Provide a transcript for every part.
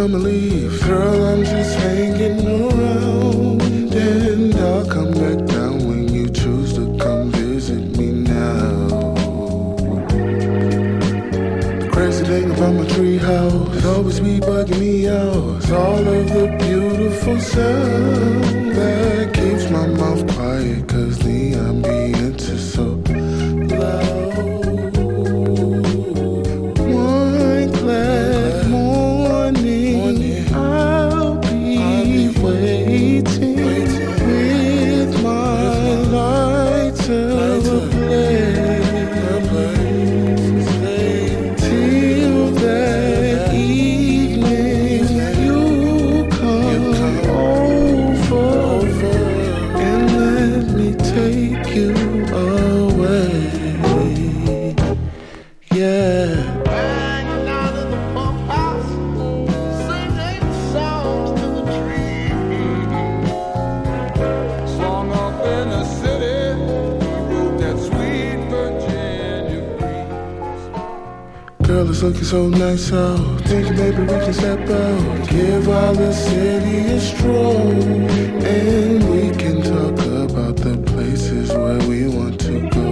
come and leave. Girl, I'm just hanging around, and I'll come back down when you choose to come visit me now. The crazy thing about my treehouse, it always be bugging me out. It's all of the beautiful sound that keeps my mouth quiet, cause the ambience is so loud. One glad morning, I'll be waiting with my lighter ablaze. Till that evening, you come over and let me take you away. Yeah. Hanging out in the pump house, singing songs to the trees. Slung up in the city, we wrote that sweet Virginia breeze. Girl, it's looking so nice out. Thinking maybe we can step out, give all the city a stroll, and we can talk about the places where we want to go.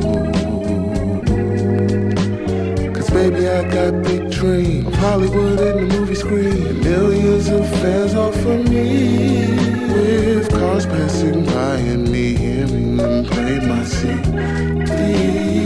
Cause baby, I got big dreams of Hollywood and the movie screen, millions of fans all for me, with cars passing by and me hearing them play my CD.